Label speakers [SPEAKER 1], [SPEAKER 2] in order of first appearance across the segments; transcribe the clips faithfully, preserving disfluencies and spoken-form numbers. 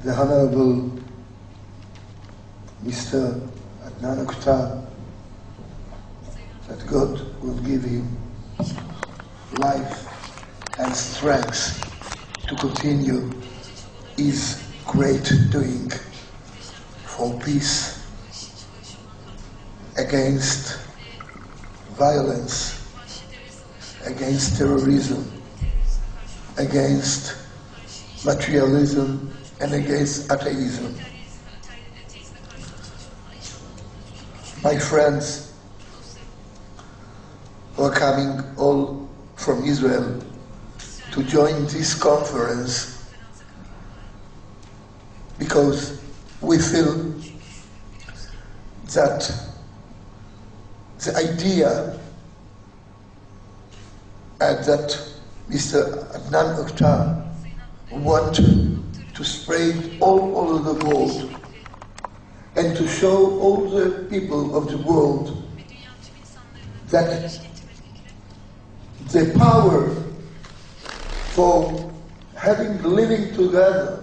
[SPEAKER 1] the Honorable Mister Adnan Oktar, that God will give him life and strength to continue his great doing for peace, against violence, against terrorism, against materialism, and against atheism. My friends who are coming all from Israel to join this conference, because we feel that the idea uh, that Mister Adnan Oktar want to spread all over the world and to show all the people of the world that the power for having living together,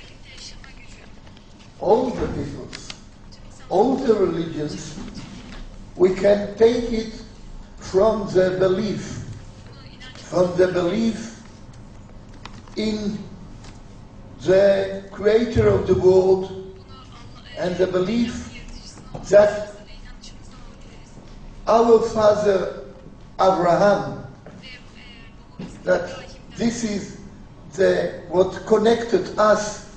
[SPEAKER 1] all the peoples, all the religions, we can take it from the belief, from the belief in the Creator of the world, and the belief that our father Abraham, that this is the what connected us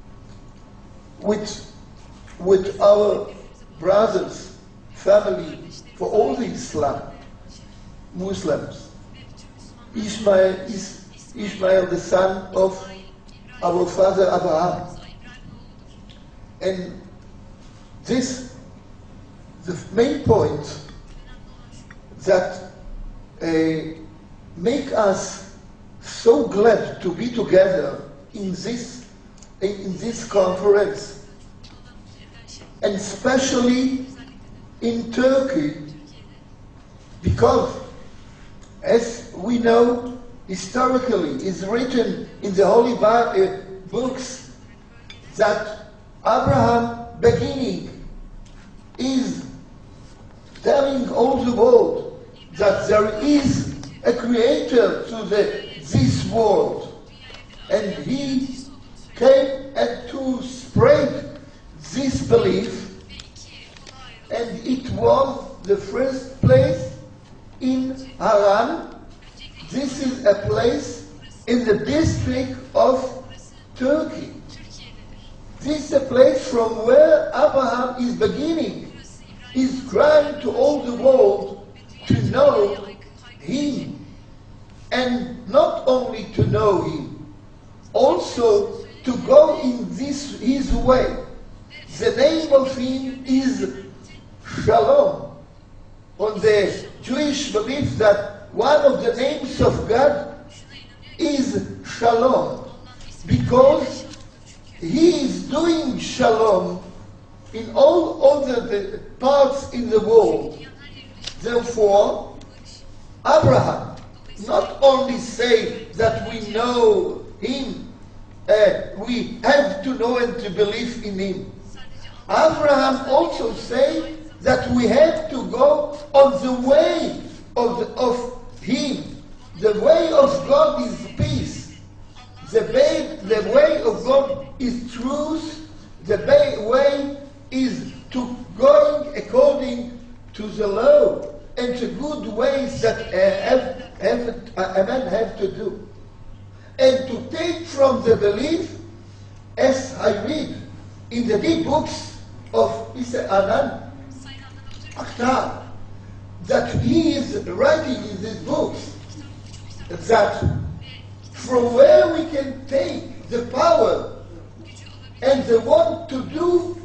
[SPEAKER 1] with with our brothers, family, for all the Islam, Muslims. Ishmael is Ishmael, the son of our father Abraham. And this, the main point that uh, make us so glad to be together in this in this conference, and especially in Turkey, because as we know, historically, it's written in the Holy Bible, uh, books that Abraham beginning is telling all the world that there is a creator to the, this world, and he came and to spread this belief, and it was the first place in Haran. This is a place in the district of Turkey. This is a place from where Abraham is beginning. He's crying to all the world to know him. And not only to know him, also to go in this his way. The name of him is Shalom. On the Jewish belief that one of the names of God is Shalom, because he is doing Shalom in all other the parts in the world. Therefore, Abraham not only say that we know him, uh, we have to know and to believe in him. Abraham also say that we have to go on the way of, the, of him. The way of God is peace. The way, the way of God is truth. The way is to going according to the law and the good ways that uh, have, have, uh, a man have to do. And to take from the belief, as I read in the deep books of Mister Adnan Oktar, that he is writing in these books, that from where we can take the power and the want to do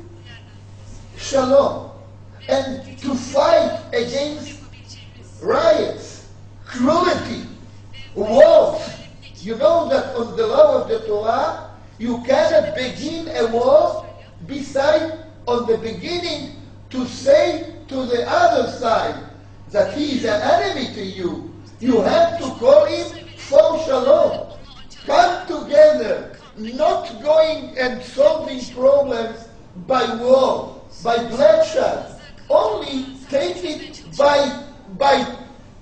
[SPEAKER 1] shalom and to fight against riots, cruelty, wars. You know that on the law of the Torah, you cannot begin a war beside on the beginning to say to the other side that he is an enemy to you. You have to call him for shalom. Come together. not going and solving problems by war, by bloodshed. Only take it by, by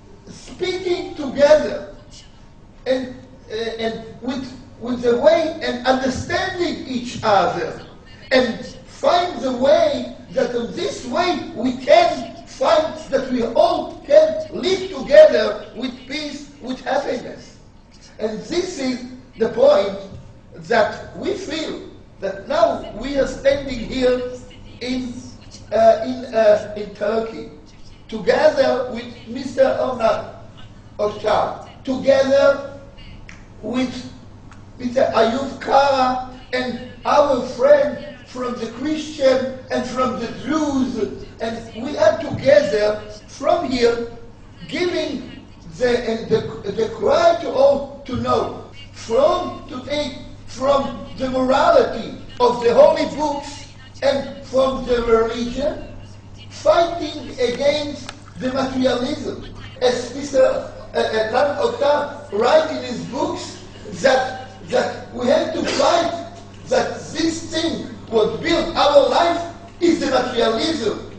[SPEAKER 1] speaking together and, uh, and with, with the way and understanding each other, and find the way that in this way we can find that we all can live together with peace, with happiness. And this is the point that we feel that now we are standing here in uh, in uh, in Turkey, together with Mister Onan Oktar, together with Mister Ayub Kara and our friend from the Christian and from the Jews, and we are together from here giving the, the, the cry to all to know, from to take from the morality of the holy books and from the religion, fighting against the materialism. As Mister Tan Oktar writes in his books, that, that we have to fight that this thing what built our life is the materialism.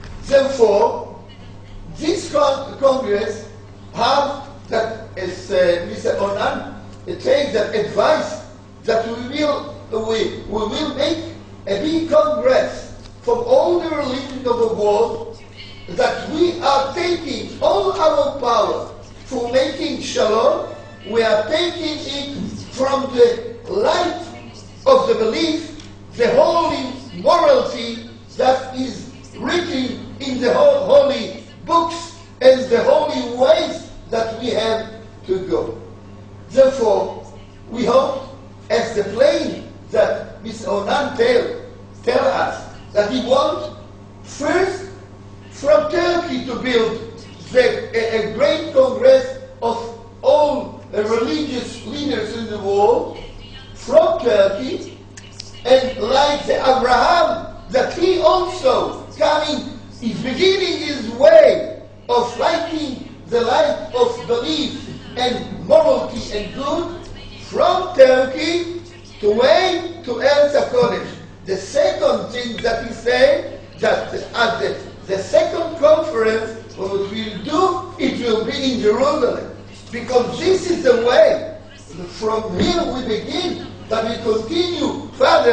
[SPEAKER 1] Therefore, this con Congress have that, as uh, Mister Onan takes that advice, that we will we, we will make a big congress from all the religions of the world, that we are taking all our power for making shalom. We are taking it from the light of the belief, the holy morality that is written in the holy books and the holy ways that we have to go. Therefore, we hope, as the plan that Mister Onan tell, tell us, that he wants first from Turkey to build the, a, a great congress of all uh, religious leaders in the world, from Turkey, and like the Abraham, that he also coming, is beginning his way of lighting the light of belief and morality and good, from Turkey to way to El Kodesh. The second thing that he said, that at the, the second conference, what we'll do, it will be in Jerusalem. Because this is the way, from here we begin, that we continue further.